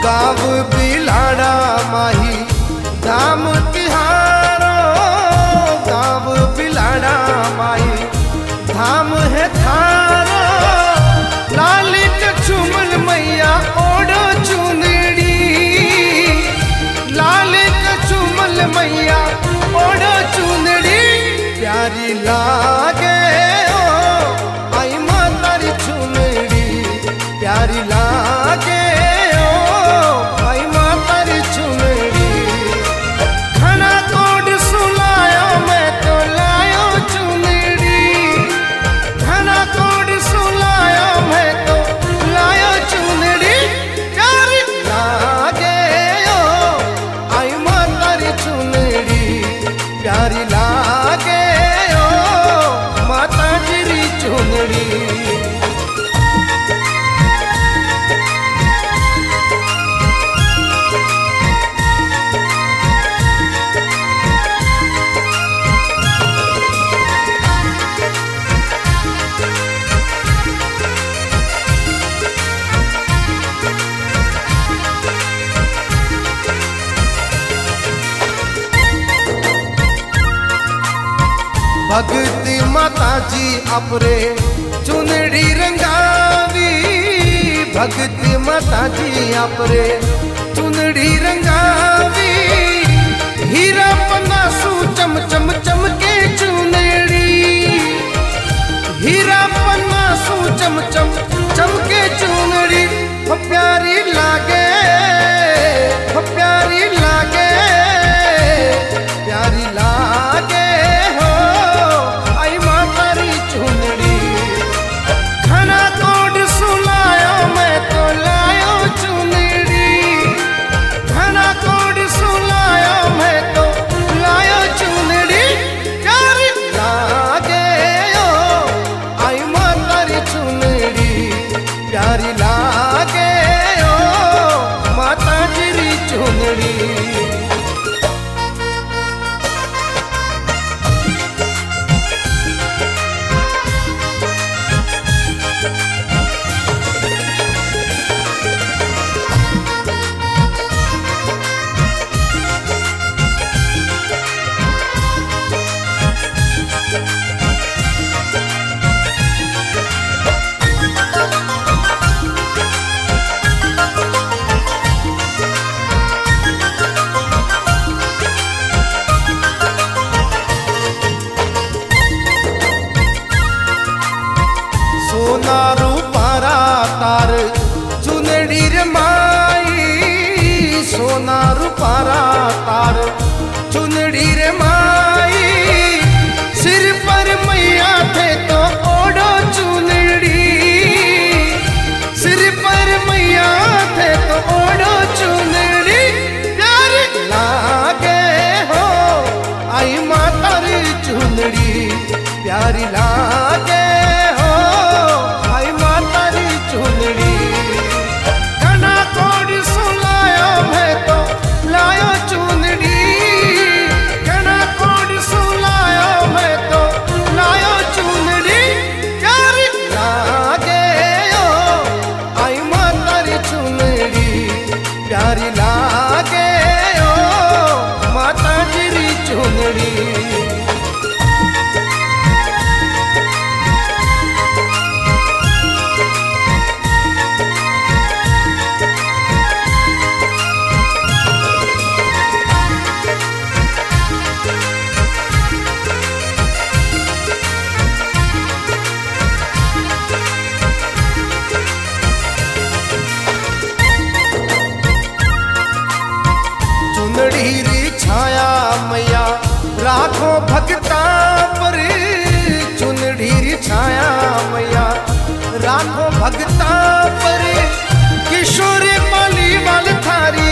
गाँव बिलाड़ा माही धाम तिहारो, गाँव बिलाड़ा माही धाम है थारो। लाली के चुमल मैया ओढ़ो चुनरी, लाली के चुमल मैया ओढ़ो चुनरी। प्यारी लागे ओ आई मातारी चुनरी, प्यारी लागे प्यारी लागे ओ माता तेरी चुनरी। भगती माता जी अपरे चुनरी रंगावी, भगती माता जी अपरे चुनरी रंगावी। हीरा पन्ना सू चम चम चमके चुनरी, हीरा पन्ना सू चम चम चमके चुनरी। हो प्यारी लागे, हो प्यारी लागे, प्यारी लागे प्यारी लागे ओ माता तेरी चुनरी। सोना रूपारा तार चुनरी रे माई, सोना रूपारा तार चुनरी रे माई। सिर पर मैया थे तो ओढ़ो चुनरी, सिर पर मैया थे तो ओढ़ो चुनरी। प्यारी लागे हो आई माता री चुनरी, प्यारी लागे चुनरी। घना कोड सुलायो है तो लायो चुनरी, घना कोड सुलायो है तो लायो चुनरी। प्यारी लागे ओ आई माता री चुनरी, प्यारी लागे ओ माता तेरी चुनरी। छाया मैया राखो भगता पर, चुनरी छाया मैया राखो भगता पर। किशोर पाली वाल थारी